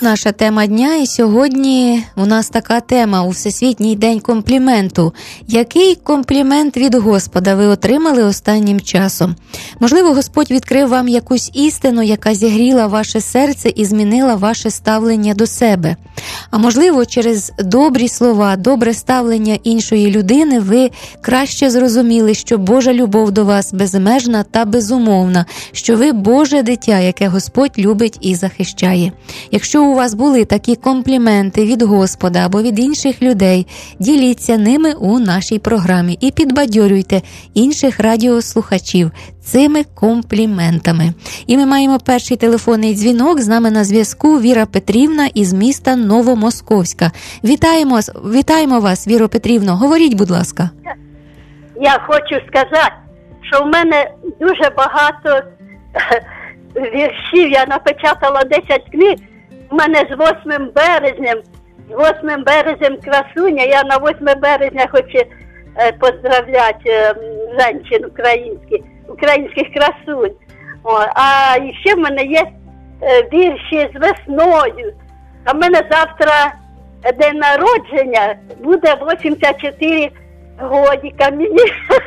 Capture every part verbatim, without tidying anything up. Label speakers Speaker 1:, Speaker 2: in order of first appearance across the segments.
Speaker 1: Наша тема дня, і сьогодні у нас така тема у Всесвітній день компліменту. Який комплімент від Господа ви отримали останнім часом? Можливо, Господь відкрив вам якусь істину, яка зігріла ваше серце і змінила ваше ставлення до себе. А можливо, через добрі слова, добре ставлення іншої людини ви краще зрозуміли, що Божа любов до вас безмежна та безумовна, що ви Боже дитя, яке Господь любить і захищає. Якщо у вас були такі компліменти від Господа або від інших людей, діліться ними у нашій програмі і підбадьорюйте інших радіослухачів цими компліментами. І ми маємо перший телефонний дзвінок. З нами на зв'язку Віра Петрівна із міста Новомосковська. Вітаємо, вітаємо вас, Віро Петрівно. Говоріть, будь ласка.
Speaker 2: Я хочу сказати, що в мене дуже багато віршів. Я напечатала десять книг. У мене з восьмим березням, з восьмим березнем красуня. Я на восьме березня хочу е, поздравляти е, жінчин українських, українських красунь. О, а ще в мене є е, вірші з весною. А в мене завтра день народження, буде вісімдесят чотири годика мені.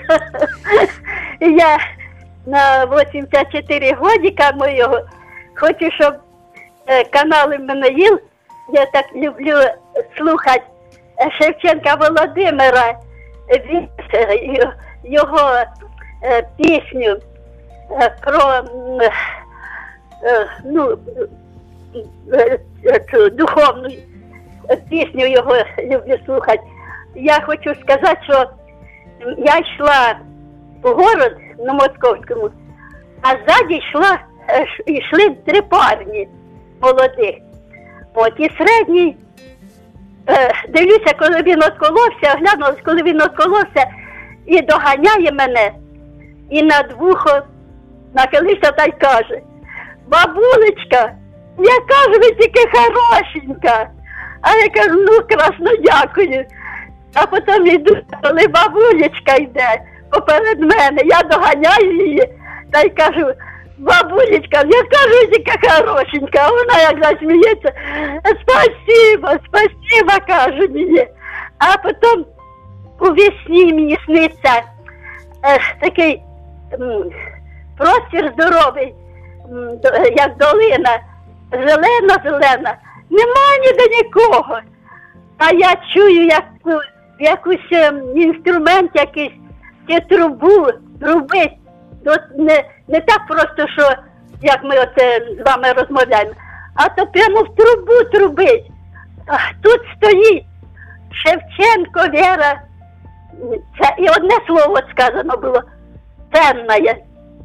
Speaker 2: Я на вісімдесят чотири годика моєго хочу, щоб канали мене їл. Я так люблю слухати Шевченка Володимира, його пісню про ну, духовну пісню його люблю слухати. Я хочу сказати, що я йшла по городу на Московському, а ззаді йшла, йшли три парні молодих. От, і середній, е, дивлюся, коли він отколовся, оглянулась, коли він отколовся, і доганяє мене, і над вухо нахилився та й каже: бабулечка, яка ж ви тільки хорошенька. А я кажу: ну, красно, дякую. А потім йду, коли бабулечка йде поперед мене, я доганяю її, та й кажу: бабулечка, яка ж ви тільки хорошенька. А вона як засміється: спасибо, спасибо, каже мені. А потім у весні мені сниться е, такий м, простір здоровий, м, як долина, зелена-зелена. Нема ніде нікого. А я чую, як якийсь інструмент якийсь, чи трубу, трубить. Не, не так просто, що як ми оце з вами розмовляємо, а то прямо в трубу трубить. А тут стоїть Шевченко Віра. Це і одне слово сказано було: темна.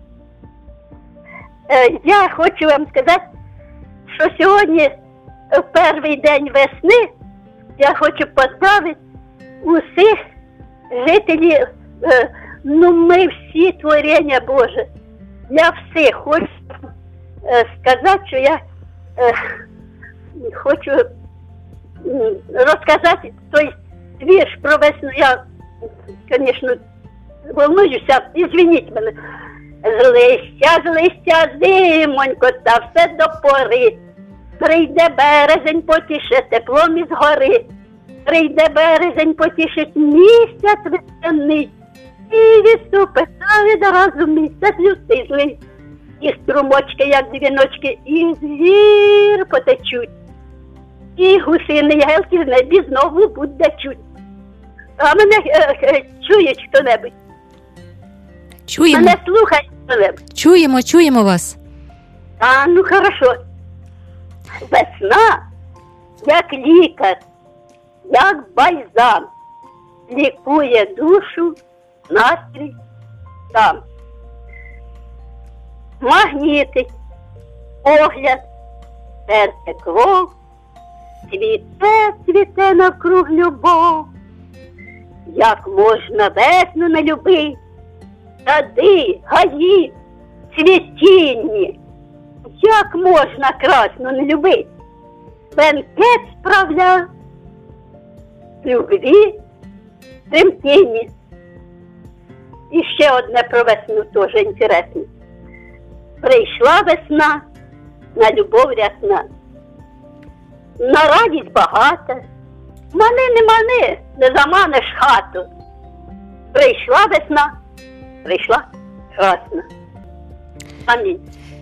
Speaker 2: Е, я хочу вам сказати, що сьогодні, в перший день весни, я хочу поздравити усіх жителів. Е, ну, ми всі творіння Боже. Я всіх хочу е, сказати, що я е, хочу е, розказати той вірш про весну. Я, звісно, волнуюся, ізвиніть мене. З листя, з листя зимонько, та все до пори. Прийде березень, потіше теплом із гори. Прийде березень, потішить місяць весняний. І вісу писав відразу місяць люстизлий. І струмочки, як дзвіночки, із гір потечуть. І гусини, ягелки в небі знову буде чуть. А мене е, е, чує хто-небудь?
Speaker 1: Чуємо.
Speaker 2: Мене слухає хто-небудь?
Speaker 1: Чуємо, чуємо вас.
Speaker 2: А, ну хорошо. Весна, як лікар, як бальзам, лікує душу, настрій там. Магнітить погляд, серце кров, цвіте, цвіте навкруг любов. Як можна весну не любить, сади, гаї, цвітінні. Як можна красну не любить? Бенкет справля, любві, тремтінні. І ще одне про весну теж інтересне. Прийшла весна, на любов рясна. на радість багата. Мани не мани, не заманиш хату. Прийшла весна, прийшла красна. Амінь.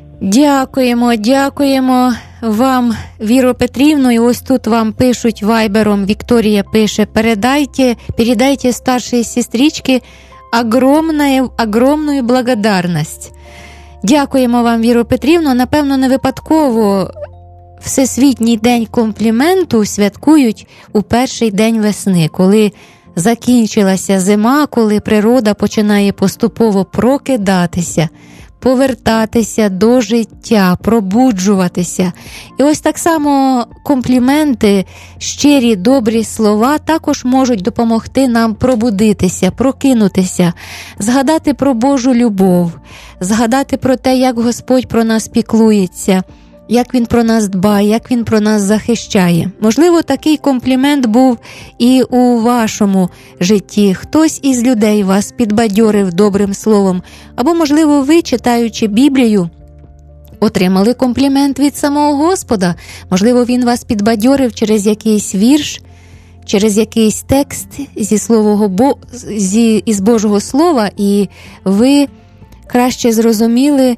Speaker 1: Дякуємо, дякуємо вам, Віро Петрівно. І ось тут вам пишуть вайбером, Вікторія пише: передайте, передайте старшей сестричке огромную, огромную благодарность. Дякуємо вам, Віро Петрівно. Напевно, не випадково Всесвітній день компліменту святкують у перший день весни, коли закінчилася зима, коли природа починає поступово прокидатися, повертатися до життя, пробуджуватися. І ось так само компліменти, щирі, добрі слова також можуть допомогти нам пробудитися, прокинутися, згадати про Божу любов, згадати про те, як Господь про нас піклується, як Він про нас дбає, як Він про нас захищає. Можливо, такий комплімент був і у вашому житті. Хтось із людей вас підбадьорив добрим словом. Або, можливо, ви, читаючи Біблію, отримали комплімент від самого Господа. Можливо, Він вас підбадьорив через якийсь вірш, через якийсь текст зі слового Бо... зі... із Божого Слова, і ви краще зрозуміли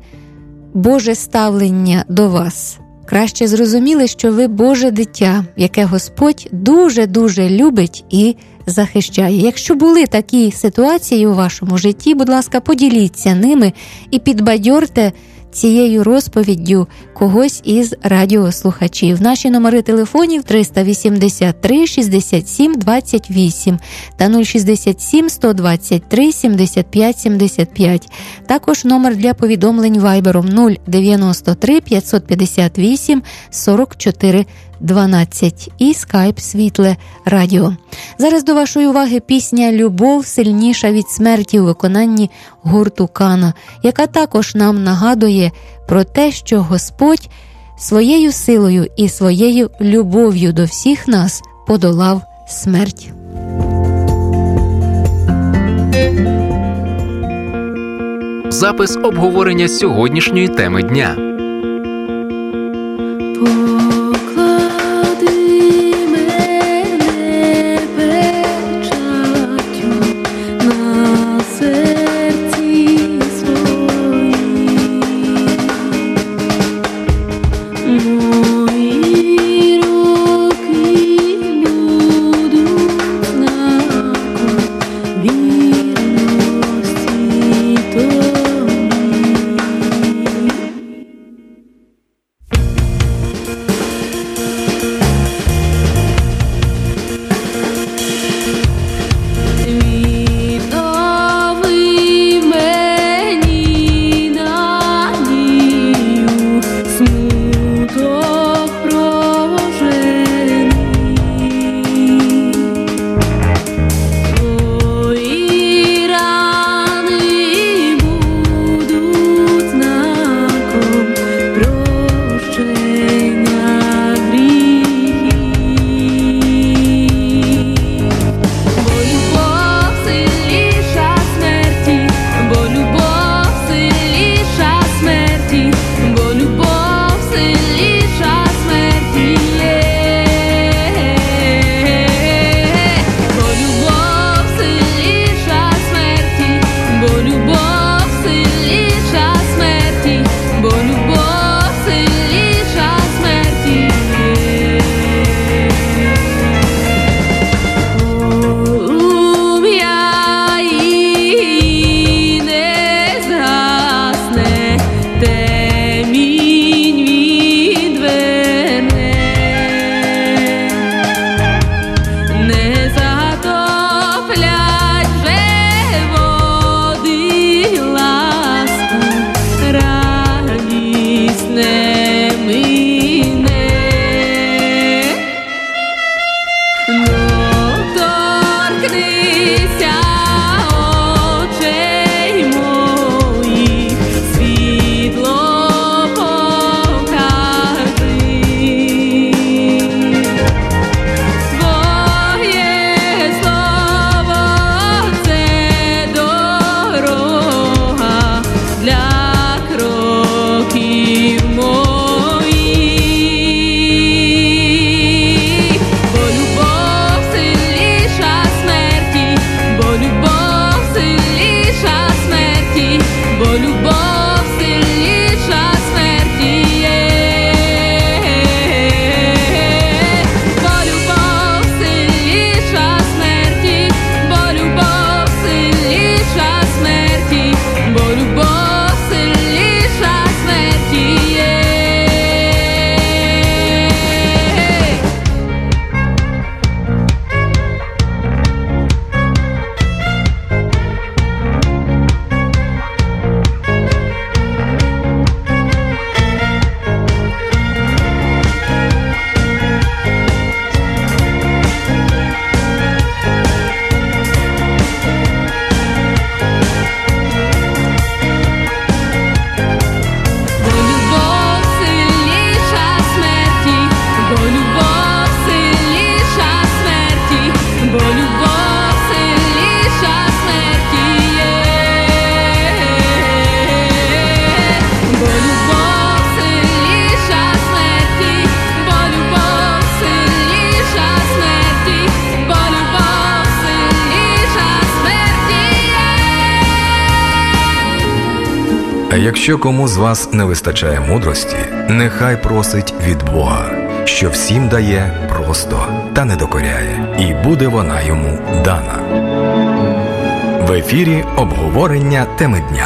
Speaker 1: Боже ставлення до вас. Краще зрозуміли, що ви Боже дитя, яке Господь дуже-дуже любить і захищає. Якщо були такі ситуації у вашому житті, будь ласка, поділіться ними і підбадьорте цією розповіддю когось із радіослухачів. Наші номери телефонів триста вісімдесят три шістдесят сім двадцять вісім та нуль шістдесят сім сто двадцять три сімдесят п'ять сімдесят п'ять. Також номер для повідомлень вайбером нуль дев'яносто три п'ятсот п'ятдесят вісім сорок чотири дванадцять і скайп Світле Радіо. Зараз до вашої уваги пісня «Любов сильніша від смерті» у виконанні гурту Кана, яка також нам нагадує про те, що Господь своєю силою і своєю любов'ю до всіх нас подолав смерть.
Speaker 3: Запис обговорення сьогоднішньої теми дня.
Speaker 4: А якщо кому з вас не вистачає мудрості, нехай просить від Бога, що всім дає просто та не докоряє, і буде вона йому дана. В ефірі обговорення теми дня.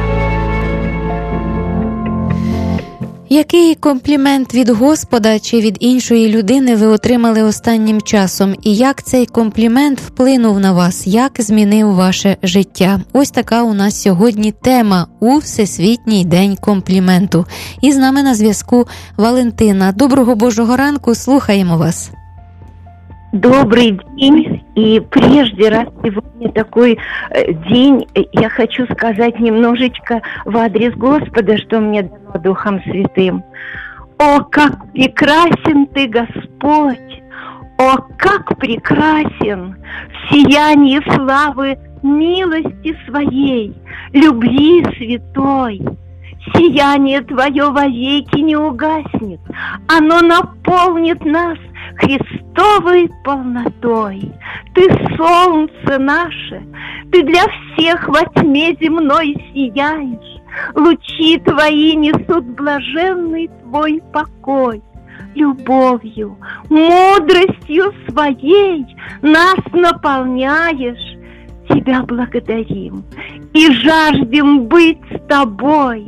Speaker 1: Який комплімент від Господа чи від іншої людини ви отримали останнім часом? І як цей комплімент вплинув на вас? Як змінив ваше життя? Ось така у нас сьогодні тема у Всесвітній день компліменту. І з нами на зв'язку Валентина. Доброго Божого ранку, слухаємо вас.
Speaker 5: Добрый день, и прежде, раз сегодня такой э, день, я хочу сказать немножечко в адрес Господа, что мне дано Духом Святым. О, как прекрасен Ты, Господь! О, как прекрасен в сиянии славы милости Своей, любви святой! Сияние Твое вовеки не угаснет, оно наполнит нас Христовой полнотой. Ты солнце наше, Ты для всех во тьме земной сияешь. Лучи Твои несут блаженный Твой покой. Любовью, мудростью Своей нас наполняешь. Тебя благодарим и жаждем быть с Тобой.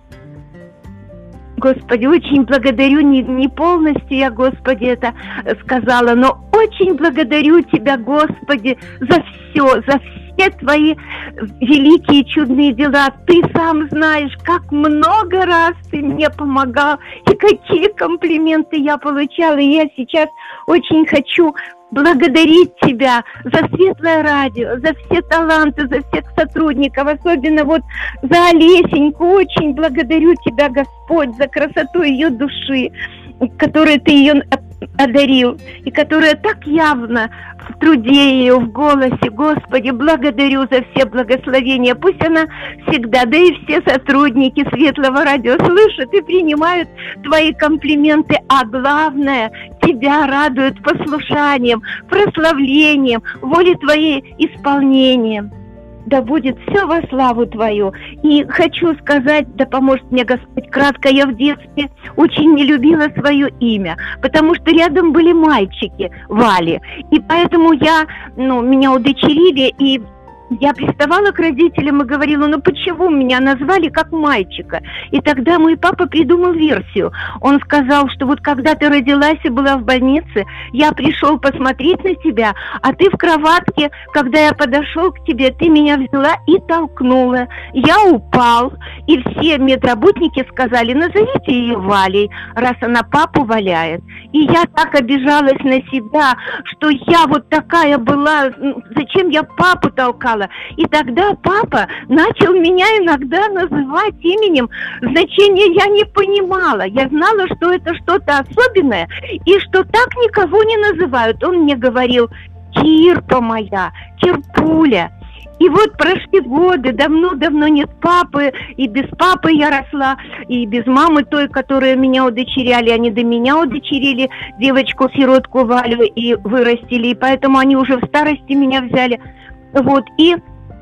Speaker 5: Господи, очень благодарю, не, не полностью я, Господи, это сказала, но очень благодарю Тебя, Господи, за все, за все Твои великие чудные дела. Ты сам знаешь, как много раз Ты мне помогал, и какие комплименты я получала. И я сейчас очень хочу благодарить Тебя за Светлое радио, за все таланты, за всех сотрудников, особенно вот за Олесеньку. Очень благодарю Тебя, Господь, за красоту ее души, которой Ты ее одарил, и которая так явно в труде ее, в голосе. Господи, благодарю за все благословения. Пусть она всегда, да и все сотрудники Светлого радио слышат и принимают Твои комплименты, а главное, Тебя радуют послушанием, прославлением, волей Твоей исполнением. Да будет все во славу Твою. И хочу сказать, да поможет мне Господь кратко, я в детстве очень не любила свое имя, потому что рядом были мальчики, Вали. И поэтому я, ну, меня удочерили, и я приставала к родителям и говорила, ну почему меня назвали как мальчика? И тогда мой папа придумал версию. Он сказал, что вот когда ты родилась и была в больнице, я пришел посмотреть на тебя, а ты в кроватке, когда я подошел к тебе, ты меня взяла и толкнула. Я упал, и все медработники сказали, назовите ее Валей, раз она папу валяет. И я так обижалась на себя, что я вот такая была, зачем я папу толкала? И тогда папа начал меня иногда называть именем, значения я не понимала. Я знала, что это что-то особенное, и что так никого не называют. Он мне говорил, Кирпа моя, Кирпуля. И вот прошли годы, давно-давно нет папы, и без папы я росла, и без мамы той, которая меня удочеряли, они до меня удочерили девочку-сиротку Валю и вырастили, и поэтому они уже в старости меня взяли. Вот, и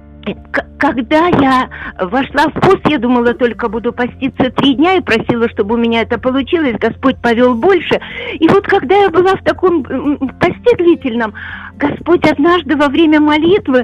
Speaker 5: к- когда я вошла в пост, я думала, только буду поститься три дня, и просила, чтобы у меня это получилось, Господь повел больше. И вот когда я была в таком посте длительном, Господь однажды во время молитвы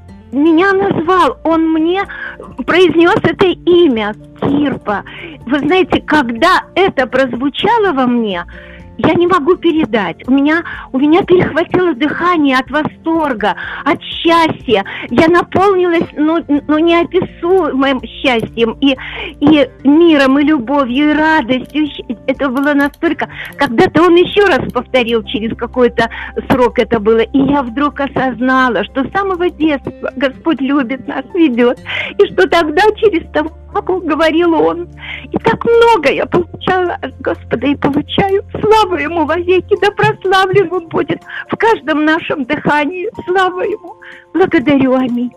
Speaker 5: меня назвал, Он мне произнес это имя, Кирпа. Вы знаете, когда это прозвучало во мне, я не могу передать. У меня, у меня перехватило дыхание от восторга, от счастья. Я наполнилась, ну, ну неописуемым счастьем, и, и миром, и любовью, и радостью. Это было настолько... Когда-то он еще раз повторил, через какой-то срок это было, и я вдруг осознала, что с самого детства Господь любит нас, ведет, и что тогда через того, как говорил Он. И так много я получала от Господа и получаю. Слава Ему вовеки, да прославлен Он будет в каждом нашем дыхании. Слава Ему. Благодарю, аминь.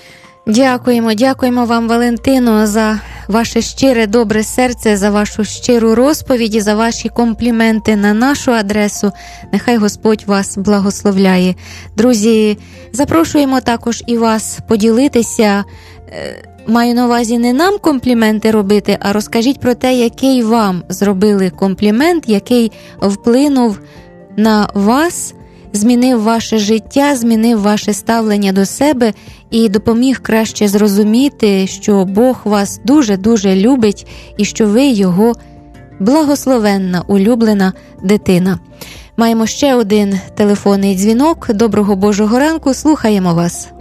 Speaker 1: Дякуємо, дякуємо вам, Валентино, за ваше щире добре серце, за вашу щиру розповідь і за ваші компліменти на нашу адресу. Нехай Господь вас благословляє. Друзі, запрошуємо також і вас поділитися маю на увазі не нам компліменти робити, а розкажіть про те, який вам зробили комплімент, який вплинув на вас, змінив ваше життя, змінив ваше ставлення до себе і допоміг краще зрозуміти, що Бог вас дуже-дуже любить і що ви його благословенна, улюблена дитина. Маємо ще один телефонний дзвінок. Доброго Божого ранку, слухаємо вас.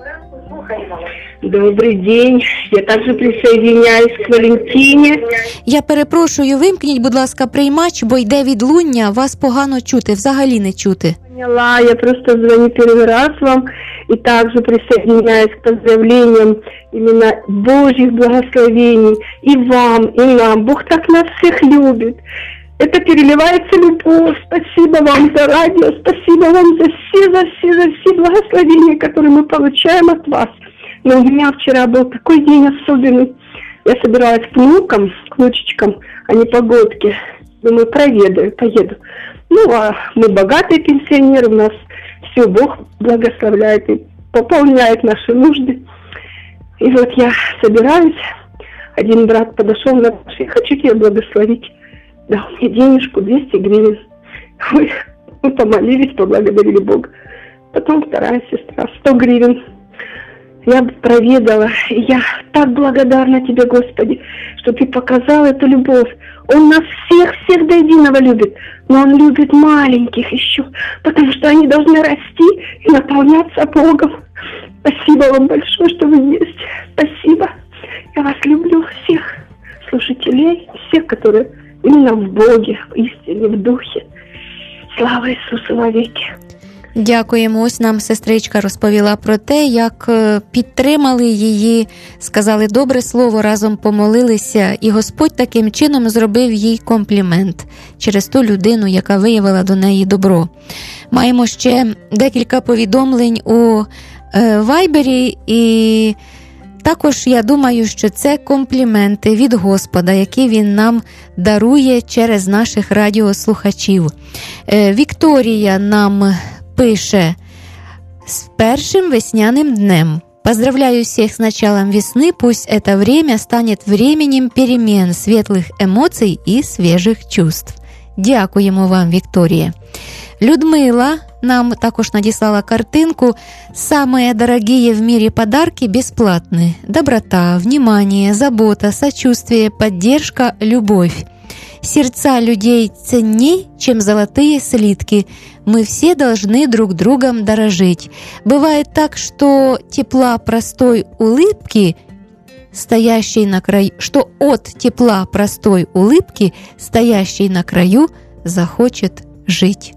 Speaker 5: Добрый день. Я также присоединяюсь к Валентине.
Speaker 1: Я перепрошую, вимкніть, будь ласка, приймач, бо йде відлуння, вас погано чути, взагалі не чути.
Speaker 5: Поняла, я просто звоню первый раз вам и также присоединяюсь к поздравлениям именно Божьих благословений и вам, и нам. Бог так нас всех любит. Это переливается любовь. Спасибо вам за радио, спасибо вам за все, за все, за все благословения, которые мы получаем от вас. Но у меня вчера был такой день особенный. Я собиралась к внукам, к внучечкам, а не погодке. Думаю, проведаю, поеду. Ну, а мы богатые пенсионеры, у нас все Бог благословляет и пополняет наши нужды. И вот я собираюсь, один брат подошел на я хочу тебя благословить. Дал мне денежку, двести гривен. Ой, мы помолились, поблагодарили Бога. Потом вторая сестра, сто гривен. Я проведала, и я так благодарна тебе, Господи, что ты показал эту любовь. Он нас всех, всех до единого любит, но он любит маленьких еще, потому что они должны расти и наполняться Богом. Спасибо вам большое, что вы есть. Спасибо. Я вас люблю, всех слушателей, всех, которые именно в Боге, в истине, в Духе. Слава Ісусу навіки.
Speaker 1: Дякуємо. Ось нам сестричка розповіла про те, як підтримали її, сказали добре слово, разом помолилися, і Господь таким чином зробив їй комплімент через ту людину, яка виявила до неї добро. Маємо ще декілька повідомлень у Вайбері, і також я думаю, що це компліменти від Господа, які Він нам дарує через наших радіослухачів. Вікторія нам пише: «С першим весняним днем. Поздравляю всех с началом весны, пусть это время станет временем перемен, светлых эмоций и свежих чувств». Дякуємо вам, Вікторія. Людмила нам також надіслала картинку «Самые дорогие в мире подарки бесплатны. Доброта, внимание, забота, сочувствие, поддержка, любовь. Сердца людей ценней, чем золотые слитки. Мы все должны друг другом дорожить. Бывает так, что тепла простой улыбки, стоящей на краю, что от тепла простой улыбки, стоящей на краю, захочет жить».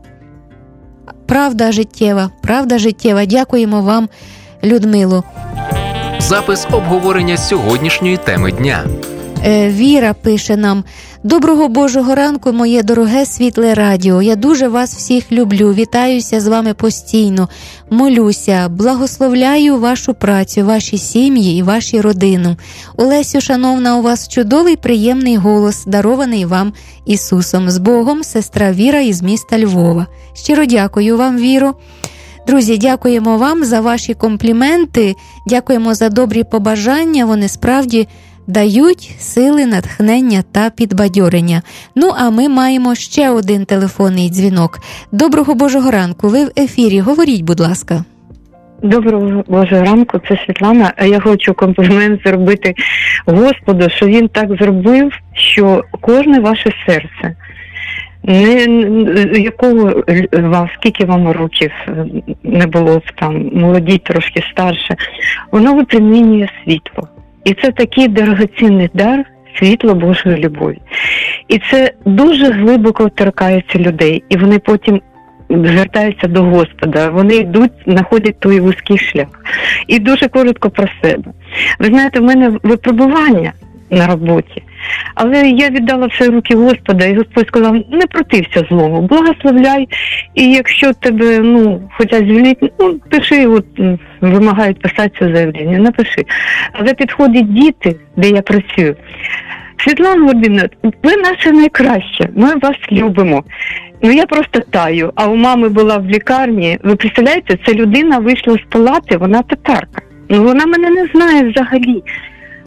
Speaker 1: Правда життєва, правда життєва. Дякуємо вам, Людмило.
Speaker 3: Запис обговорення сьогоднішньої теми дня.
Speaker 1: Віра пише нам: «Доброго Божого ранку, моє дороге світле радіо. Я дуже вас всіх люблю, вітаюся з вами постійно, молюся, благословляю вашу працю, ваші сім'ї і ваші родини. Олесю, шановна, у вас чудовий, приємний голос, дарований вам Ісусом. З Богом, сестра Віра із міста Львова». Щиро дякую вам, Віро. Друзі, дякуємо вам за ваші компліменти, дякуємо за добрі побажання, вони справді дають сили, натхнення та підбадьорення. Ну, а ми маємо ще один телефонний дзвінок. Доброго Божого ранку, ви в ефірі, говоріть, будь ласка.
Speaker 6: Доброго Божого ранку, це Світлана. Я хочу комплімент зробити Господу, що Він так зробив, що кожне ваше серце, не якого вам, скільки вам років не було, там, молоді, трошки старше, воно випромінює світло. І це такий дорогоцінний дар, світло Божої любові. І це дуже глибоко торкається людей. І вони потім звертаються до Господа. Вони йдуть, знаходять той вузький шлях. І дуже коротко про себе. Ви знаєте, в мене випробування на роботі. Але я віддала все в руки Господа, і Господь сказав: не протився злому, благословляй, і якщо тебе, ну, хочуть звільнити, ну, пиши, от, вимагають писати це заявлення, напиши. Але підходять діти, де я працюю: Світлана Володимирівна, ви наше найкраще, ми вас любимо. Ну, я просто таю, а у мами була в лікарні, ви представляєте, ця людина вийшла з палати, вона татарка. Ну, вона мене не знає взагалі.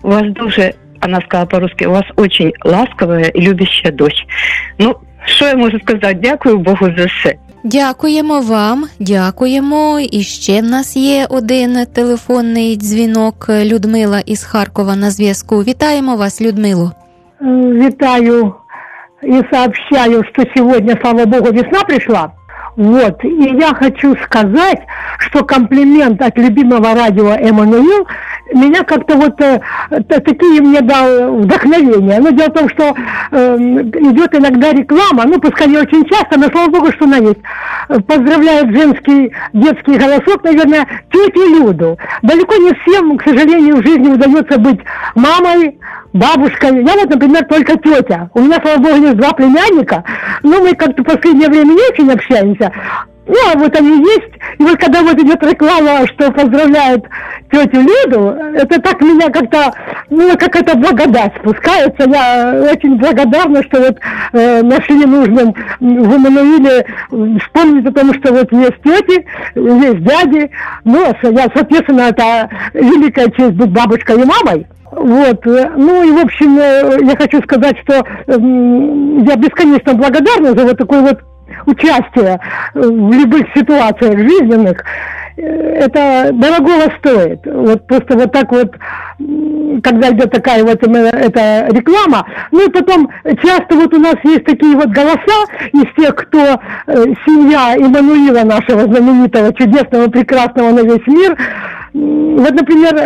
Speaker 6: у вас дуже, она сказала по-русски, у вас очень ласковая и любящая дочь. Ну, що я можу сказати? Дякую Богу за все.
Speaker 1: Дякуємо вам, дякуємо. І ще в нас є один телефонний дзвінок. Людмила із Харкова на зв'язку. Вітаємо вас, Людмило.
Speaker 7: Витаю и сообщаю, что сегодня, слава Богу, весна пришла. Вот, и я хочу сказать, что комплимент от любимого радио «Эммануил» меня как-то вот э, такие мне дал вдохновение. Но дело в том, что э, идет иногда реклама, ну, пускай не очень часто, но слава Богу, что она есть. Поздравляет женский детский голосок, наверное, тетю Люду. Далеко не всем, к сожалению, в жизни удается быть мамой, бабушкой. Я вот, например, только тетя. У меня, слава Богу, есть два племянника, но мы как-то в последнее время не очень общаемся. Ну, а вот они есть. И вот когда вот идет реклама, что поздравляет тетю Лиду, это так меня как-то, ну, как это благодать спускается. Я очень благодарна, что вот э, нашли нужным в Эммануиле вспомнить о том, что вот есть тети, есть дяди. Ну, я, соответственно, это великая честь быть бабушкой и мамой. Вот, ну и в общем, я хочу сказать, что я бесконечно благодарна за вот такое вот участие в любых ситуациях жизненных. Это дорогого стоит. Вот просто вот так вот, когда идет такая вот эта реклама. Ну и потом часто вот у нас есть такие вот голоса из тех, кто э, семья Эммануила нашего знаменитого, чудесного, прекрасного на весь мир. Вот, например,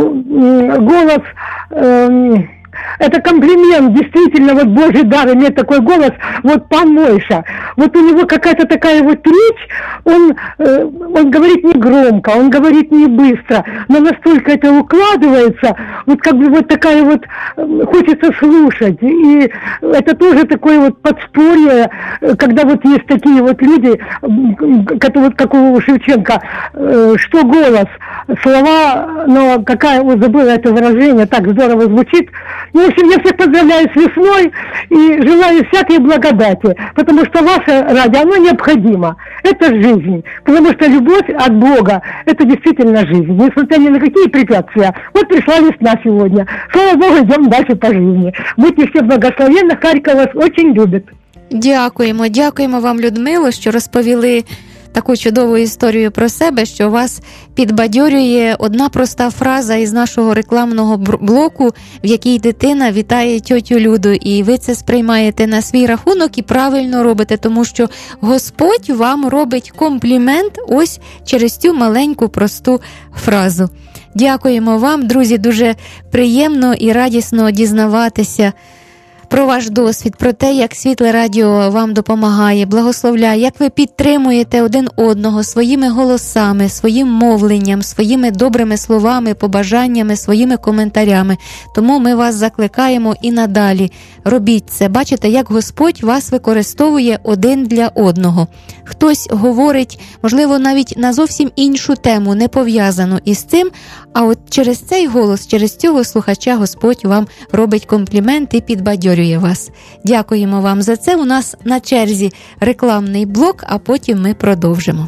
Speaker 7: э, голос... Э, Это комплимент, действительно, вот Божий дар иметь такой голос, вот пан Мойша. Вот у него какая-то такая вот речь, он, э, он говорит не громко, он говорит не быстро, но настолько это укладывается, вот как бы вот такая вот, э, хочется слушать. И это тоже такое вот подспорье, когда вот есть такие вот люди, как, вот, как у Шевченко, э, что голос, слова, но какая, вот забыла это выражение, так здорово звучит. Ну, в общем, я всех поздравляю с весной и желаю всякой благодати, потому что ваше радио, оно необходимо. Это жизнь, потому что любовь от Бога, это действительно жизнь, несмотря ни на какие препятствия. Вот пришла весна сегодня. Слава Богу, идем дальше по жизни. Будьте все благословенны, Харьков вас очень любит.
Speaker 1: Дякуємо, дякуємо вам, Людмило, що розповіли таку чудову історію про себе, що вас підбадьорює одна проста фраза із нашого рекламного блоку, в якій дитина вітає тьотю Люду, і ви це сприймаєте на свій рахунок і правильно робите, тому що Господь вам робить комплімент ось через цю маленьку просту фразу. Дякуємо вам, друзі, дуже приємно і радісно дізнаватися про ваш досвід, про те, як Світле Радіо вам допомагає, благословляє, як ви підтримуєте один одного своїми голосами, своїм мовленням, своїми добрими словами, побажаннями, своїми коментарями. Тому ми вас закликаємо і надалі. Робіть це. Бачите, як Господь вас використовує один для одного. Хтось говорить, можливо, навіть на зовсім іншу тему, не пов'язану із цим, а от через цей голос, через цього слухача Господь вам робить комплімент і підбадьорює вас. Дякуємо вам за це. У нас на черзі рекламний блок, а потім ми продовжимо.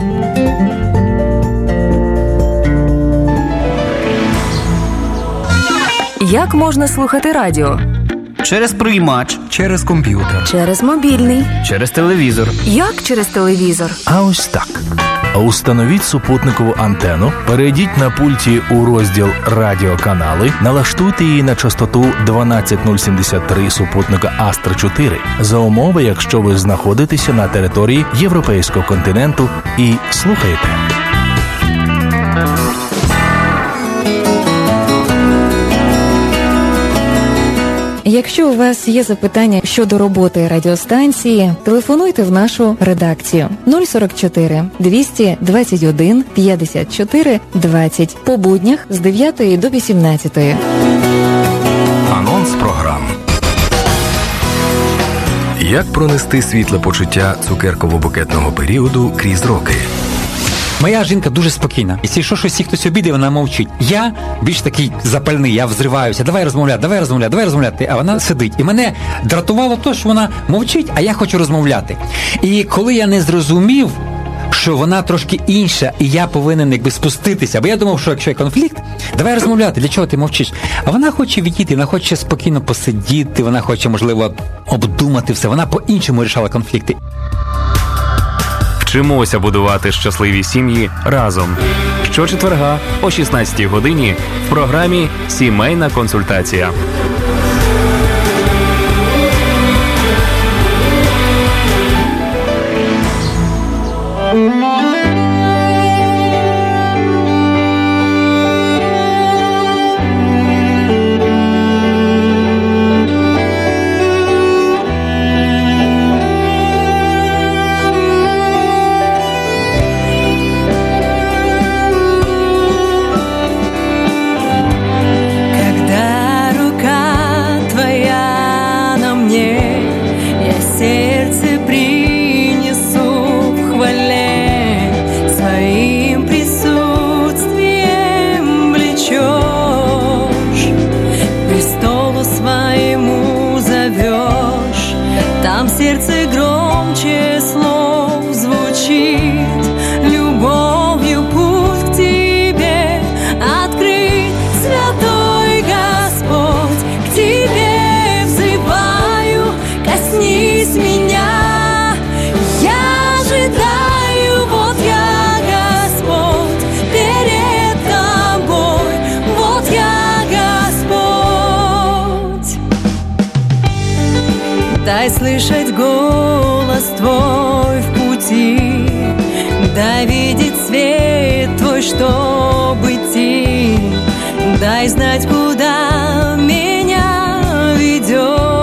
Speaker 8: Як можна слухати радіо?
Speaker 9: Через приймач,
Speaker 10: через комп'ютер,
Speaker 8: через мобільний,
Speaker 9: через телевізор.
Speaker 8: Як через телевізор?
Speaker 10: А ось так. Установіть супутникову антенну, перейдіть на пульті у розділ «Радіоканали», налаштуйте її на частоту дванадцять нуль сімдесят три супутника Астра чотири за умови, якщо ви знаходитеся на території Європейського континенту і слухаєте.
Speaker 8: Якщо у вас є запитання щодо роботи радіостанції, телефонуйте в нашу редакцію нуль сорок чотири двісті двадцять один п'ятдесят чотири двадцять по буднях з дев'ятої до вісімнадцятої.
Speaker 4: Анонс програм. Як пронести світле почуття цукерково-букетного періоду крізь роки?
Speaker 11: Моя жінка дуже спокійна. І якщо щось хтось обідає, вона мовчить. Я більш такий запальний, я взриваюся. Давай розмовляти, давай розмовляти, давай розмовляти. А вона сидить. І мене дратувало те, що вона мовчить, а я хочу розмовляти. І коли я не зрозумів, що вона трошки інша, і я повинен якби спуститися. Бо я думав, що якщо є конфлікт, давай розмовляти, для чого ти мовчиш? А вона хоче відійти, вона хоче спокійно посидіти, вона хоче, можливо, обдумати все. Вона по-іншому рішала конфлікти.
Speaker 3: Вчимося будувати щасливі сім'ї разом. Щочетверга о шістнадцятій годині в програмі «Сімейна консультація».
Speaker 12: Дай слышать голос Твой в пути, дай видеть свет Твой, чтобы идти, дай знать, куда меня ведешь,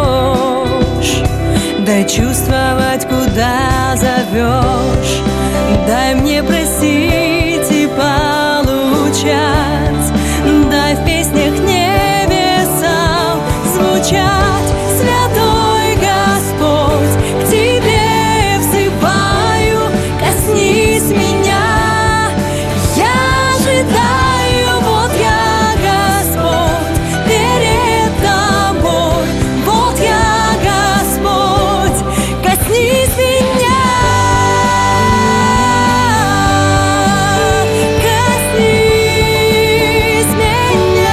Speaker 12: дай чувствовать, куда зовешь, дай мне просить и получать, дай в песнях небесам звучать. Святой Господь, к Тебе взываю, коснись меня, я ожидаю, вот я, Господь, перед Тобой, вот я, Господь, коснись меня, коснись меня.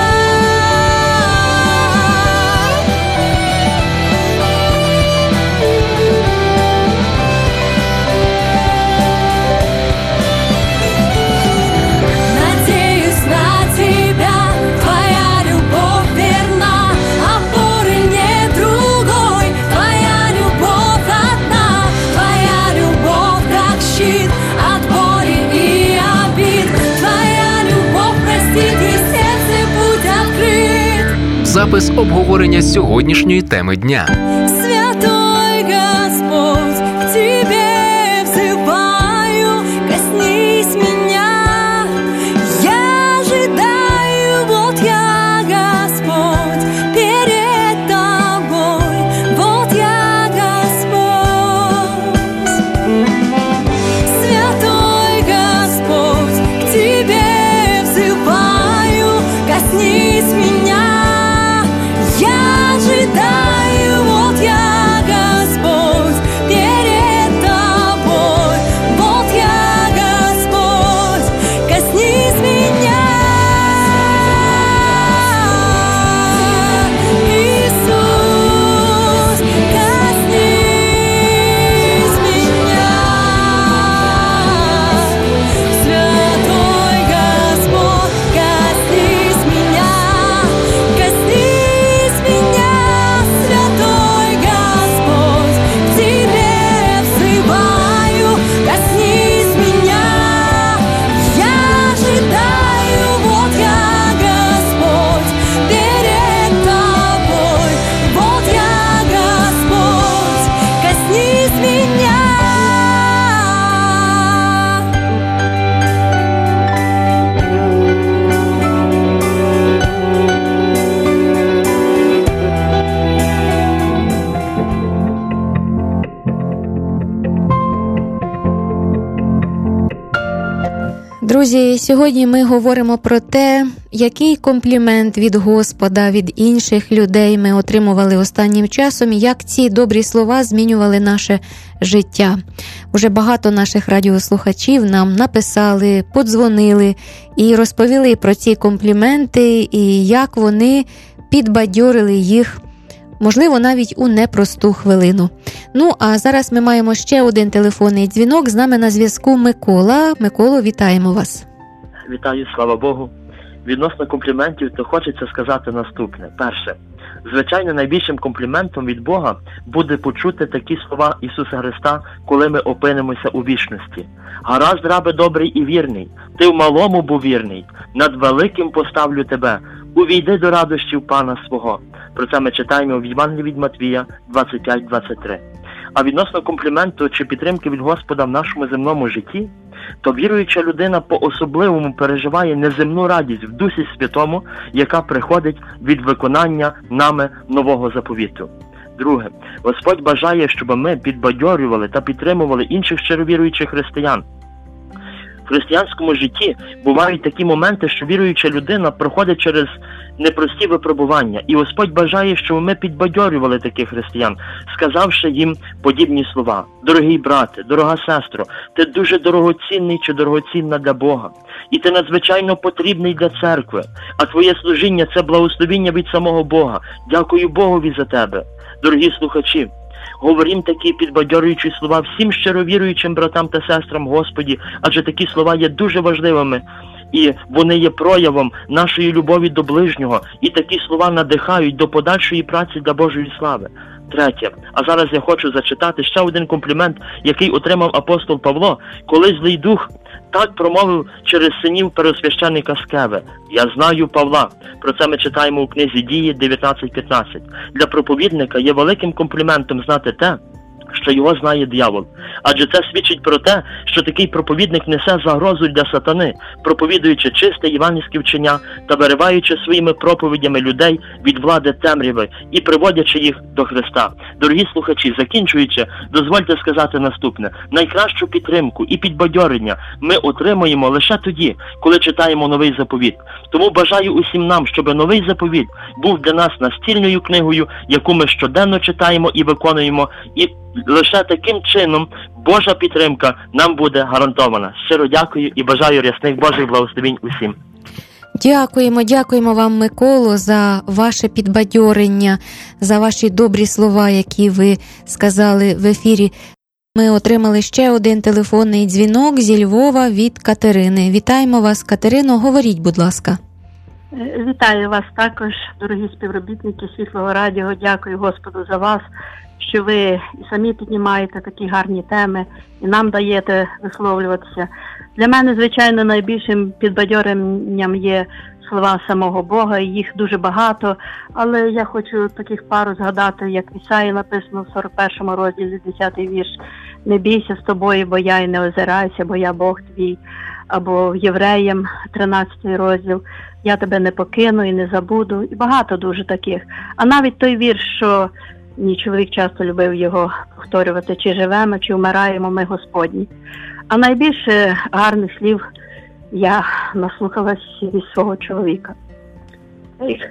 Speaker 12: Надеюсь на Тебя, Твоя любовь верна, опоры нет другой, Твоя любовь одна, Твоя любовь как щит от боли и обид, Твоя любовь простит и в сердце путь открыт.
Speaker 3: Запис обговорення сьогоднішньої теми дня.
Speaker 12: Святой Господь, к Тебе взываю, коснись меня, я ожидаю, вот я, Господь, перед Тобой, вот я, Господь. Святой Господь, к Тебе взываю, коснись меня, я ожидаю, вот я,
Speaker 1: Друзі, сьогодні ми говоримо про те, який комплімент від Господа, від інших людей ми отримували останнім часом, і як ці добрі слова змінювали наше життя. Уже багато наших радіослухачів нам написали, подзвонили і розповіли про ці компліменти і як вони підбадьорили їх, можливо, навіть у непросту хвилину. Ну, а зараз ми маємо ще один телефонний дзвінок. З нами на зв'язку Микола. Миколо, вітаємо вас.
Speaker 13: Вітаю, слава Богу. Відносно компліментів, то хочеться сказати наступне. Перше. Звичайно, найбільшим компліментом від Бога буде почути такі слова Ісуса Христа, коли ми опинимося у вічності. «Гаразд, рабе добрий і вірний, ти в малому був вірний, над великим поставлю тебе, увійди до радощів Пана свого». Про це ми читаємо в Євангелії від Матвія двадцять п'ять двадцять три. А відносно компліменту чи підтримки від Господа в нашому земному житті, то віруюча людина по-особливому переживає неземну радість в Дусі Святому, яка приходить від виконання нами нового заповіту. Друге. Господь бажає, щоб ми підбадьорювали та підтримували інших щировіруючих християн. В християнському житті бувають такі моменти, що віруюча людина проходить через непрості випробування. І Господь бажає, щоб ми підбадьорювали таких християн, сказавши їм подібні слова. «Дорогий брате, дорога сестро, ти дуже дорогоцінний чи дорогоцінна для Бога. І ти надзвичайно потрібний для церкви. А твоє служіння – це благословіння від самого Бога. Дякую Богові за тебе». Дорогі слухачі, говорім такі підбадьорюючі слова всім щировіруючим братам та сестрам Господі, адже такі слова є дуже важливими, і вони є проявом нашої любові до ближнього, і такі слова надихають до подальшої праці для Божої слави. Третє. А зараз я хочу зачитати ще один комплімент, який отримав апостол Павло, коли злий дух так промовив через синів первосвященника Скеви. «Я знаю Павла». Про це ми читаємо у книзі Дії дев'ятнадцять п'ятнадцять. Для проповідника є великим компліментом знати те, що його знає диявол. Адже це свідчить про те, що такий проповідник несе загрозу для сатани, проповідуючи чисте євангельське вчення та вириваючи своїми проповідями людей від влади темряви і приводячи їх до Христа. Дорогі слухачі, закінчуючи, дозвольте сказати наступне. Найкращу підтримку і підбадьорення ми отримуємо лише тоді, коли читаємо новий заповіт. Тому бажаю усім нам, щоб новий заповіт був для нас настільною книгою, яку ми щоденно читаємо і виконуємо, і лише таким чином Божа підтримка нам буде гарантована. Щиро дякую і бажаю рясних Божих благословень усім.
Speaker 1: Дякуємо, дякуємо вам, Миколо, за ваше підбадьорення, за ваші добрі слова, які ви сказали в ефірі. Ми отримали ще один телефонний дзвінок зі Львова від Катерини. Вітаємо вас, Катерино, говоріть, будь ласка.
Speaker 14: Вітаю вас також, дорогі співробітники Світлого радіо. Дякую Господу за вас, що ви і самі піднімаєте такі гарні теми і нам даєте висловлюватися. Для мене, звичайно, найбільшим підбадьоренням є слова самого Бога, і їх дуже багато, але я хочу таких пару згадати, як в Ісаї написано в сорок першому розділі, десятий вірш: «Не бійся з тобою, бо я й не озирайся, бо я Бог твій». Або в Євреям, тринадцятий розділ: «Я тебе не покину і не забуду». І багато дуже таких. А навіть той вірш, що мій чоловік часто любив його повторювати: «Чи живемо, чи вмираємо ми Господні». А найбільше гарних слів я наслухалась від свого чоловіка. Я їх,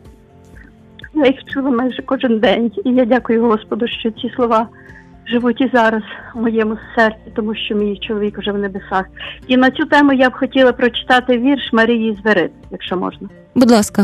Speaker 14: я їх чула майже кожен день. І я дякую Господу, що ці слова живуть і зараз в моєму серці, тому що мій чоловік вже в небесах. І на цю тему я б хотіла прочитати вірш Марії Зверид, якщо можна.
Speaker 1: Будь ласка.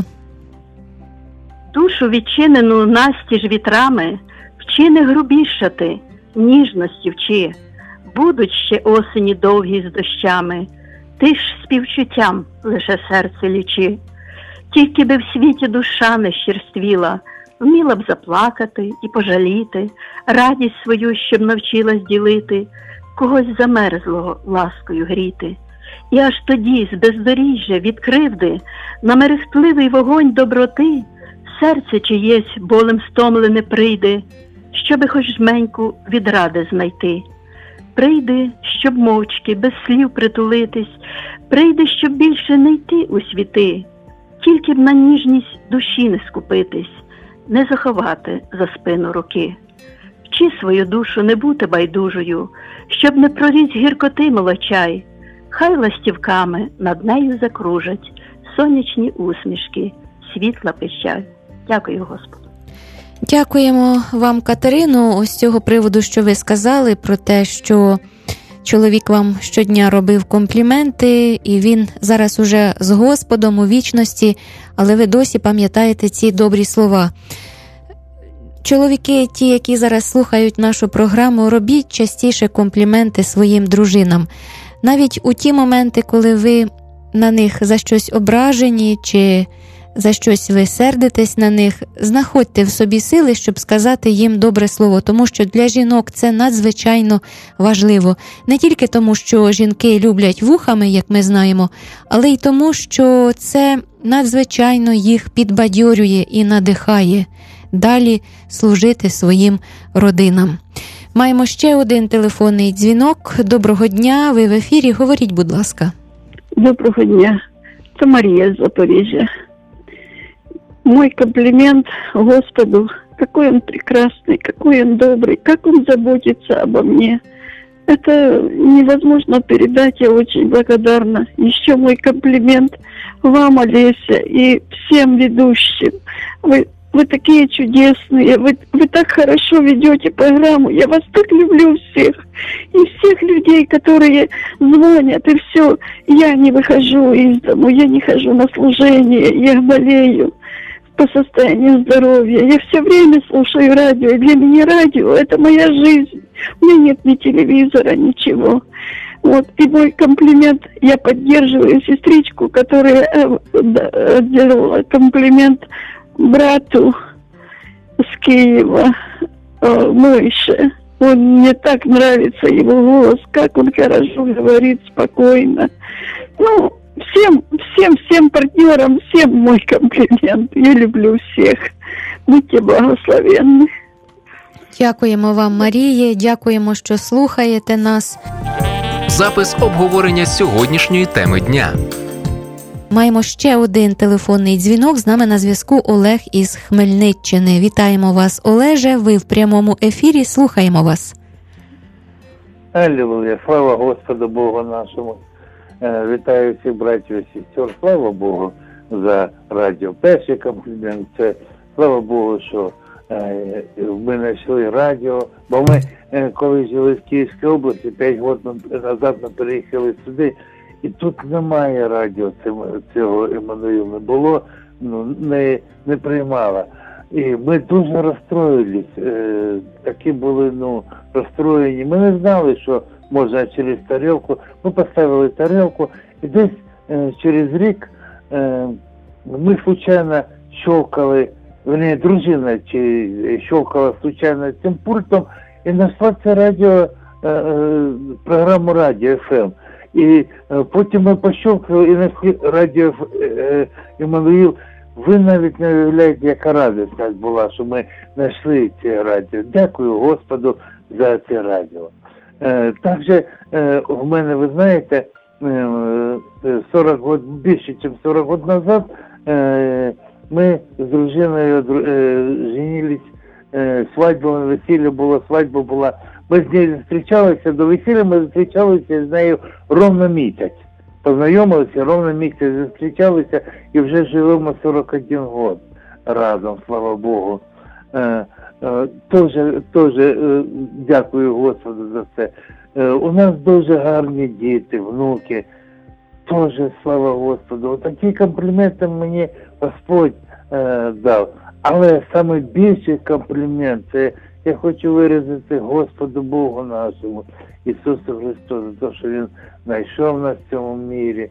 Speaker 14: «Душу відчинену настіж вітрами, вчи не грубішати, ніжності вчи. Будуть ще осені довгі з дощами, ти ж співчуттям лише серце лічи. Тільки би в світі душа не щирствіла, вміла б заплакати і пожаліти, радість свою, щоб навчилась ділити, когось замерзлого ласкою гріти. І аж тоді з бездоріжжя від кривди на мерехтливий вогонь доброти серце чиєсь болем стомлене прийде, щоби хоч жменьку відради знайти. Прийди, щоб мовчки, без слів притулитись, прийди, щоб більше не йти у світи, тільки б на ніжність душі не скупитись, не заховати за спину руки. Вчи свою душу не бути байдужою, щоб не проріс гіркоти молочай, Хай ластівками над нею закружать сонячні усмішки, світла пищать. Дякую, Господу.
Speaker 1: Дякуємо вам, Катерино, ось з цього приводу, що ви сказали про те, що чоловік вам щодня робив компліменти, і він зараз уже з Господом у вічності, але ви досі пам'ятаєте ці добрі слова. Чоловіки, ті, які зараз слухають нашу програму, робіть частіше компліменти своїм дружинам. Навіть у ті моменти, коли ви на них за щось ображені, чи за щось ви сердитесь на них, знаходьте в собі сили, щоб сказати їм добре слово, тому що для жінок це надзвичайно важливо. Не тільки тому, що жінки люблять вухами, як ми знаємо, але й тому, що це надзвичайно їх підбадьорює і надихає далі служити своїм родинам. Маємо ще один телефонний дзвінок. Доброго дня, ви в ефірі, говоріть, будь ласка.
Speaker 15: Доброго дня, це Мария из Запоріжжя. Мой комплимент Господу, какой Он прекрасный, какой Он добрый, как Он заботится обо мне. Это невозможно передать, я очень благодарна. Еще мой комплимент вам, Олеся, и всем ведущим. Вы, вы такие чудесные, вы, вы так хорошо ведете программу. Я вас так люблю всех. И всех людей, которые звонят, и все. Я не выхожу из дому, я не хожу на служение, я болею по состоянию здоровья. Я все время слушаю радио, и для меня радио – это моя жизнь. У меня нет ни телевизора, ничего. Вот, и мой комплимент, я поддерживаю сестричку, которая э, делала комплимент брату с Киева, э, Мойше. Он, мне так нравится его голос, как он хорошо говорит, спокойно. Ну, всем, всем, всем партнерам, всем мой комплимент. Я люблю всех. Будьте благословенны.
Speaker 1: Дякуємо вам, Марії, дякуємо, що слухаєте нас.
Speaker 3: Запис обговорення сьогоднішньої теми дня.
Speaker 1: Маємо ще один телефонний дзвінок. З нами на зв'язку Олег із Хмельниччини. Вітаємо вас, Олеже. Ви в прямому ефірі. Слухаємо вас.
Speaker 16: Аллилуйя. Слава Господу Богу нашому. Вітаю всіх братів і сестер. Слава Богу за радіо. Перший комплімент – це слава Богу, що ми знайшли радіо. Бо ми, коли жили в Київській області, п'ять років назад ми переїхали сюди, і тут немає радіо, цього Еммануїл не було, ну, не, не приймало. І ми дуже розстроїлись, е, такі були, ну, розстроєні. Ми не знали, що можна через тарілку. Ми поставили тарілку, і десь е, через рік е, ми случайно щелкали, верні, дружина чи щелкала случайно цим пультом, і знайшла це радіо, е, е, програму радіо еф ем. І е, потім ми пощелкали і знайшли радіо е, Еммануїл. Ви навіть не уявляєте, яка радість нас була, що ми знайшли це радіо. Дякую Господу за це радіо. Е, також е, в мене, ви знаєте, е, сорок років, більше, ніж сорок років назад е, ми з дружиною е, женились, е, свадьба, весілля було, свадьба була. Ми з нею зустрічалися, до весілля ми зустрічалися з нею ровно місяць. Познайомилися, ровно місяць зустрічалися і вже живемо сорок один год разом, слава Богу. Е, е, тоже, тоже е, дякую Господу за це. Е, у нас дуже гарні діти, внуки. Тоже слава Господу. Отакі компліменти мені Господь е, дав. Але саме більший комплімент – це я хочу виразити Господу Богу нашому, Ісусу Христу, за те, що Він знайшов нас в цьому мірі,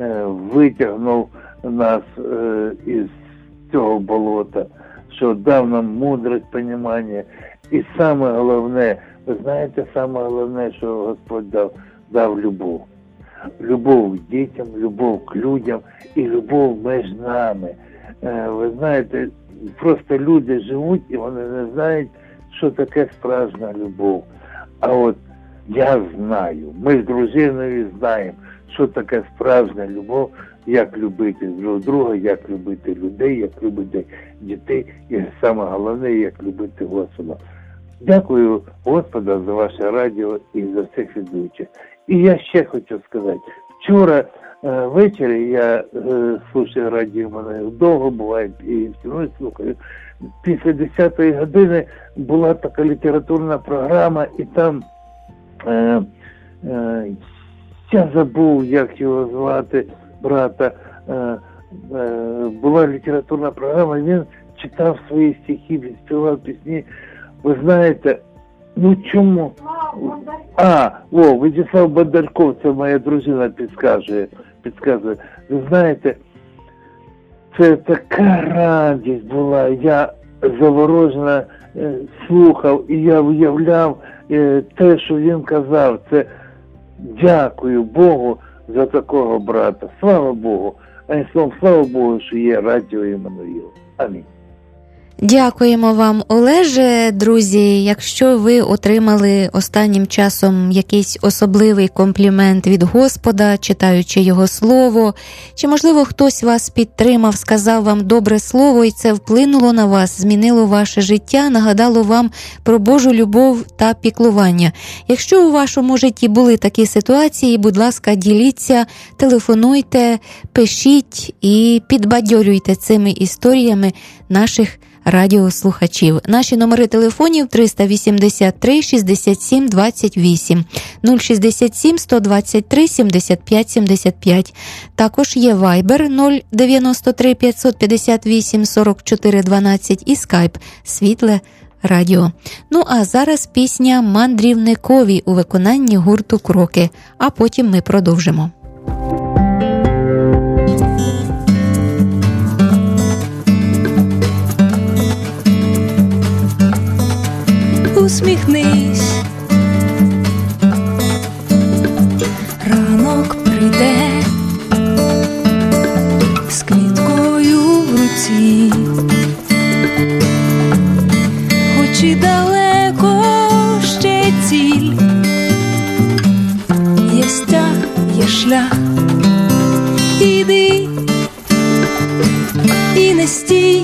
Speaker 16: витягнув нас із цього болота, що дав нам мудрость, розуміння. І саме головне, ви знаєте, саме головне, що Господь дав, дав любов. Любов к дітям, любов к людям і любов між нами. Ви знаєте, просто люди живуть і вони не знають, що таке справжня любов. А от я знаю, ми з дружиною знаємо, що таке справжня любов, як любити друг друга, як любити людей, як любити дітей, і саме головне, як любити Господа. Дякую Господу за ваше радіо і за всіх ведучих. І я ще хочу сказати, вчора е, ввечері я е, слухаю радіо, мене довго буває, і все одно слухаю. Після десятої години була така літературна програма, і там е, е, я забув, як його звати, брата. Е, е, була літературна програма, він читав свої стихи, він співав пісні. Ви знаєте, ну чому? А, о, В'ячеслав Бондарков, це моя дружина підказує, підказує. Ви знаєте, це така радість була, я заворожено е, слухав, і я уявляв е, те, що він казав. Це дякую Богу за такого брата. Слава Богу. А й словом, слава Богу, що є радіо Іммануїл. Амінь.
Speaker 1: Дякуємо вам, Олеже. Друзі, якщо ви отримали останнім часом якийсь особливий комплімент від Господа, читаючи Його Слово, чи, можливо, хтось вас підтримав, сказав вам добре слово, і це вплинуло на вас, змінило ваше життя, нагадало вам про Божу любов та піклування. Якщо у вашому житті були такі ситуації, будь ласка, діліться, телефонуйте, пишіть і підбадьорюйте цими історіями наших радіослухачів. Наші номери телефонів триста вісімдесят три шістдесят сім двадцять вісім, нуль шістдесят сім сто двадцять три сімдесят п'ять сімдесят п'ять. Також є Viber нуль дев'яносто три п'ятсот п'ятдесят вісім сорок чотири дванадцять і Skype Світле Радіо. Ну а зараз пісня «Мандрівникові» у виконанні гурту «Кроки», а потім ми продовжимо.
Speaker 12: Усміхнись, ранок прийде з квіткою в руці, хоч і далеко ще ціль, є стяг, є шлях, іди і не стій.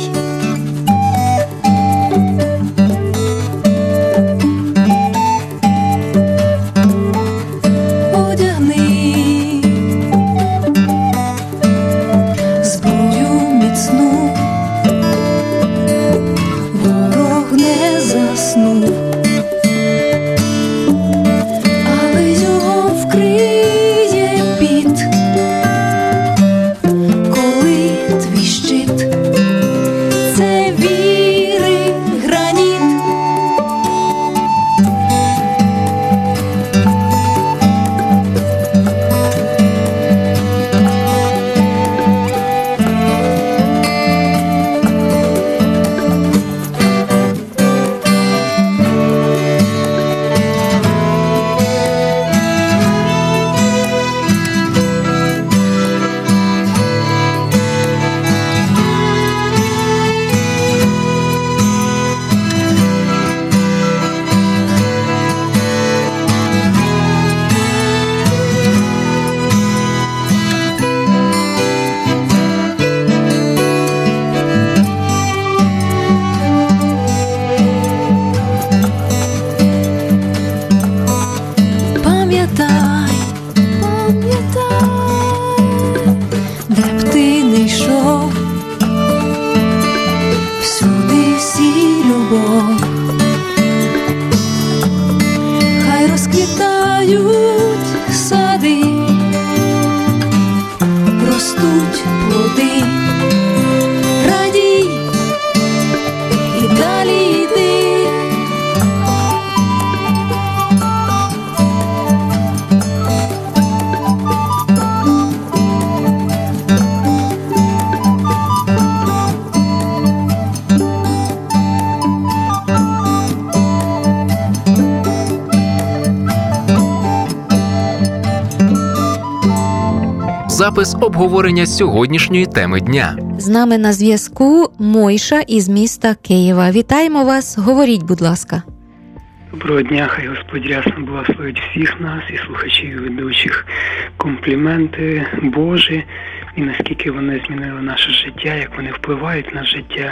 Speaker 17: Запис обговорення сьогоднішньої теми дня.
Speaker 1: З нами на зв'язку Мойша із міста Києва. Вітаємо вас. Говоріть, будь ласка.
Speaker 18: Доброго дня, хай Господь рясно благословить всіх нас і слухачів, і ведучих. Компліменти Божі, і наскільки вони змінили наше життя, як вони впливають на життя.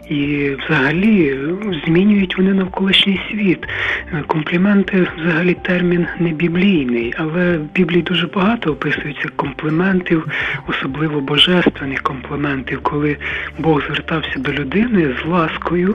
Speaker 18: І взагалі змінюють вони навколишній світ. Компліменти взагалі термін не біблійний, але в Біблії дуже багато описується компліментів, особливо божественних компліментів, коли Бог звертався до людини з ласкою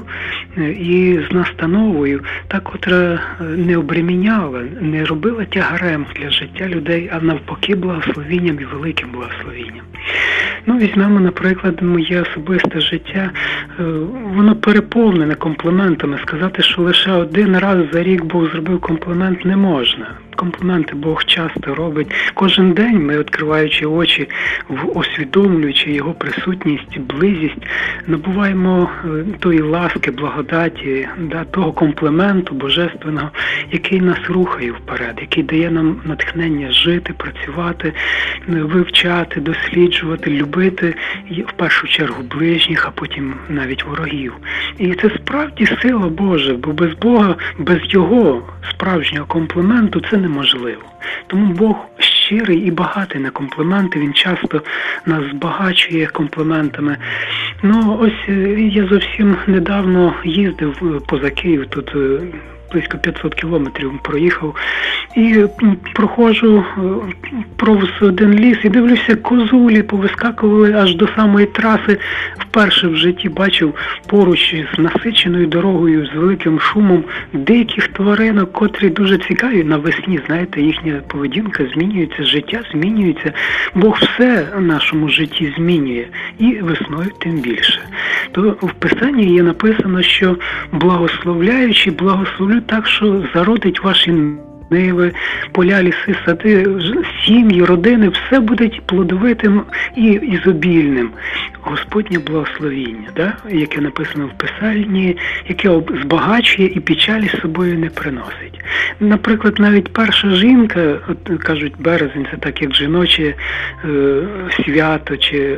Speaker 18: і з настановою, та, котра не обреміняла, не робила тягарем для життя людей, а навпаки благословінням і великим благословінням. Ну, візьмемо, наприклад, моє особисте життя. Воно переповнене компліментами. Сказати, що лише один раз за рік Бог зробив комплімент, не можна. Компліменти Бог часто робить. Кожен день ми, відкриваючи очі, усвідомлюючи Його присутність, близість, набуваємо тої ласки, благодаті, да, того компліменту божественного, який нас рухає вперед, який дає нам натхнення жити, працювати, вивчати, досліджувати, любити в першу чергу ближніх, а потім навіть ворогів. І це справді сила Божа, бо без Бога, без Його справжнього компліменту це неможливо. Тому Бог щирий і багатий на компліменти, Він часто нас збагачує компліментами. Ну, ось я зовсім недавно їздив поза Київ, тут близько п'ятсот кілометрів проїхав, і проходжу повз один ліс і дивлюся, козулі повискакували аж до самої траси. Вперше в житті бачив поруч з насиченою дорогою, з великим шумом диких тваринок, котрі дуже цікаві навесні. Знаєте, їхня поведінка змінюється, життя змінюється. Бог все в нашому житті змінює, і весною тим більше. То в Писанні є написано, що благословляючи, благословлю так, що зародить ваші ниви, поля, ліси, сади, сім'ї, родини, все буде плодовитим і ізобільним. Господнє благословіння, да? Яке написано в Писанні, яке збагачує і печалі з собою не приносить. Наприклад, навіть перша жінка, от кажуть, березень, це так як жіноче е, свято, чи е,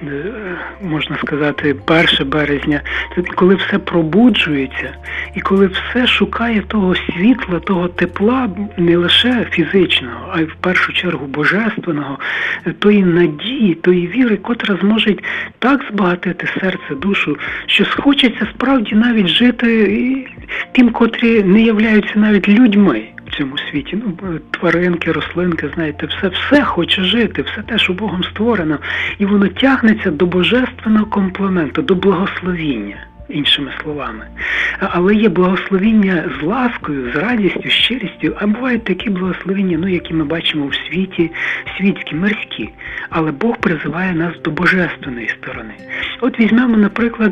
Speaker 18: можна сказати, перше березня, це коли все пробуджується, і коли все шукає того світла, того тепла, не лише фізичного, а й в першу чергу божественного, тої надії, тої віри, котра зможе так збагатити серце, душу, що схочеться справді навіть жити тим, котрі не являються навіть людьми в цьому світі. Ну, тваринки, рослинки, знаєте, все, все хоче жити, все те, що Богом створено, і воно тягнеться до божественного компліменту, до благословіння. Іншими словами. Але є благословіння з ласкою, з радістю, з щирістю, а бувають такі благословіння, ну, які ми бачимо в світі, світські, мирські. Але Бог призиває нас до божественної сторони. От візьмемо, наприклад,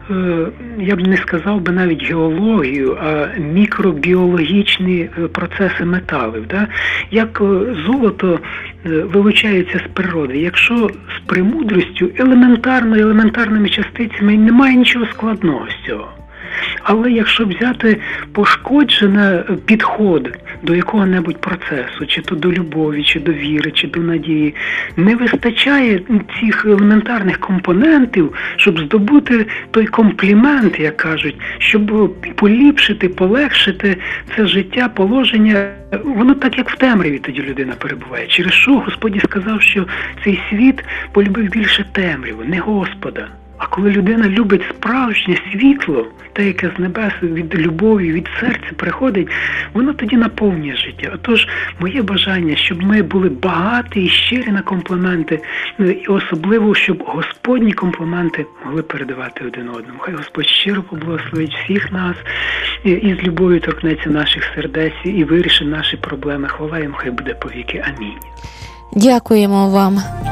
Speaker 18: я б не сказав би навіть геологію, а мікробіологічні процеси металів. Да? Як золото вилучається з природи. Якщо з премудростю, елементарно, елементарними частицями немає нічого складного з цього. Але якщо взяти пошкоджений підход до якого-небудь процесу, чи то до любові, чи до віри, чи до надії, не вистачає цих елементарних компонентів, щоб здобути той комплімент, як кажуть, щоб поліпшити, полегшити це життя, положення. Воно так, як в темряві тоді людина перебуває. Через що Господь сказав, що цей світ полюбив більше темряву, не Господа. А коли людина любить справжнє світло, те, яке з небес від любові, від серця приходить, воно тоді наповнює життя. Отож, моє бажання, щоб ми були багаті і щирі на компліменти, і особливо, щоб Господні компліменти могли передавати один одному. Хай Господь щиро поблагословить всіх нас, і з любов'ю торкнеться наших сердець, і вирішить наші проблеми. Хвала йому, хай буде повіки. Амінь.
Speaker 1: Дякуємо вам.